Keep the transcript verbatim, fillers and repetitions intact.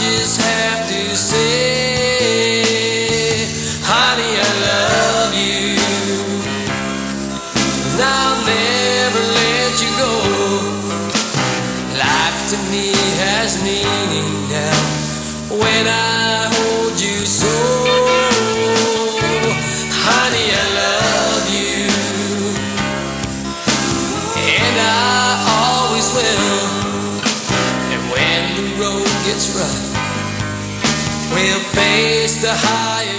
just have to say, honey, I love you, and I'll never let you go. Life to me has meaning now when I hold you so. Honey, I love you, and I always will. And when the road gets rough, we'll face the highest